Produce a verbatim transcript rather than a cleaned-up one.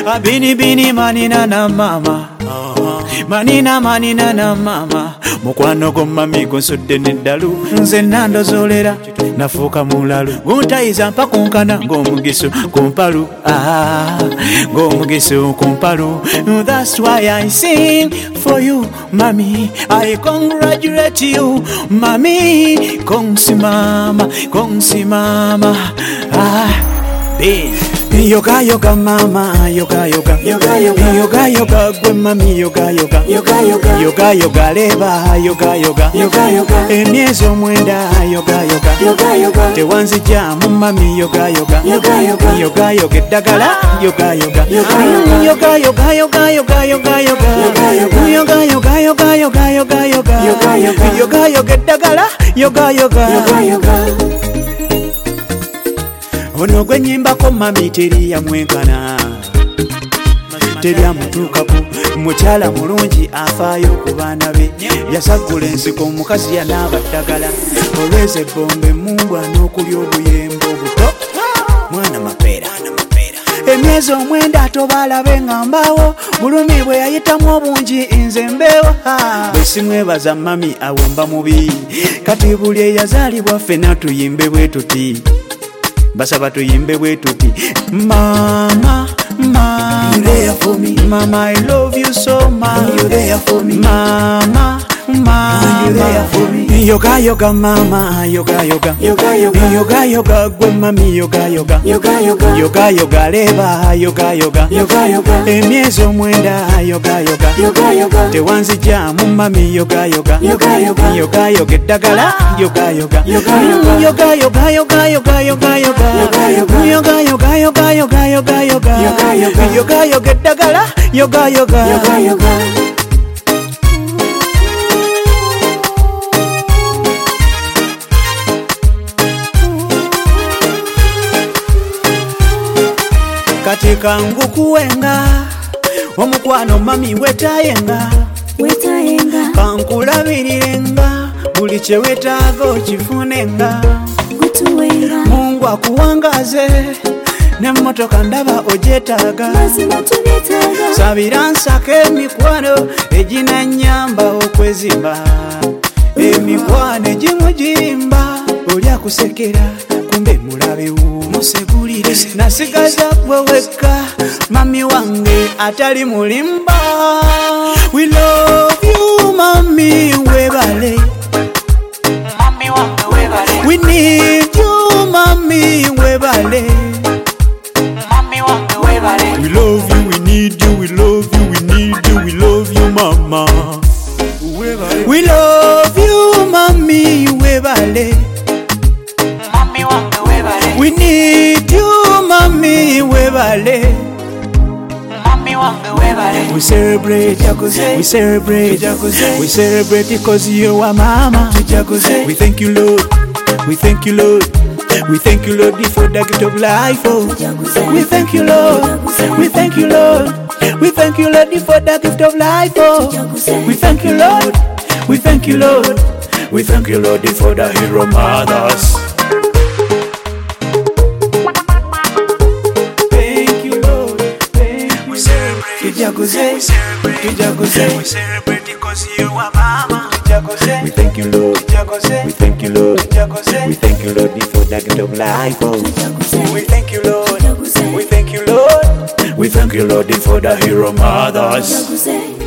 Bini bini manina na mama, manina manina na mama. Mukwano go mami gunsudde neddalu, nze nandozolera nafuuka mulalu. Guntayiza mpa kunkana ng'omugisu kumpalu, ah, ng'omugisu kumpalu. That's why I sing for you, mami. I congratulate you, mami. Konsimama, konsimama, ah, babe. Yoga yoga mama, yoga yoga, yoga yoga, yoga yoga, gwe mami yoga yoga, yoga yoga, yoga yoga leba, yoga yoga, yoga yoga, emyezi omwenda yoga yoga, yoga yoga, tewanzija mu mami yoga yoga, yoga yoga, yoga yoga eddagala, yoga yoga, yoga yoga, yoga yoga, yoga yoga, yoga yoga, yoga yoga, yoga yoga, yoga yoga, yoga yoga eddagala, yoga yoga, yoga yoga. Ono gwe nyimbako mami teri yamwenkana, teri amutuukako. Mukyala mulungi afaayo ku baana be, yasagula ensiko omukazi yanaaba ddagala. Olweza ebbombe emumbwa n'okulya obuyembe obuto, mwana mapeera. Emyezi omwenda tobalabe nga mbaawo, bulumi bwe yayitamu obungi nze mbeewa. Bwe simwebaza mami awomba mubi, kati buli eyazaalibwa ffenna tuyimbe bwe tuti. Basaba tuyimbe bwe tuti. Mama, mama, you there for me. Mama, I love you so much. You there for me. Mama, mama, you there for me. Yoga yoga mama, yoga yoga, yoga yoga, yoga yoga, gwe mami yoga yoga, yoga yoga, yoga yoga leba, yoga yoga, yoga yoga, emyezi omwenda yoga yoga, yoga yoga, tewanzija mu mami yoga yoga, yoga yoga, yoga yoga eddagala, yoga yoga, yoga yoga, yoga yoga, yoga yoga, yoga yoga, yoga yoga, yoga yoga, yoga yoga, yoga yoga eddagala, yoga yoga, yoga yoga. Katika ngukuwenga omukwano mami wetayenga, wetayenga, kankulabirirenga buli kye wetaaga okifunenga, gutuwenga, Mungu akuwangaze n'emmotoka ndaba ogyetaaga, mazima tubyetaaga, sabira nsaka emikwano eginannyamba okwezimba, emikwano egimu girimba oli akusekera kumbe mulabewo musegulire, nasigaza gwe wekka mami wange atali mulimba. We love you mami webale, mami wange webale. We need you mami webale, mami wange webale. We love you, we need you, we love you, we need you, we love you mama webale. We love you mami webale, we need you, mommy, webale. Mommy, webale. We celebrate, we celebrate, we celebrate because you are mama. We thank you, Lord. We thank you, Lord. We thank you, Lord, for the gift of life. Oh, we thank you, Lord. We thank you, Lord. We thank you, Lord, for the gift of life. Oh, we thank you, Lord. We thank you, Lord. We thank you, Lord, for the hero mothers. Tujaguze, tujaguze, we celebrate because you are mama. Tujaguze, we thank you, Lord. Tujaguze, we thank you, Lord. Tujaguze, we thank you, Lord, for the gift of life. Oh, we thank you, Lord. We thank you, Lord. We thank you, Lord, for the hero mothers.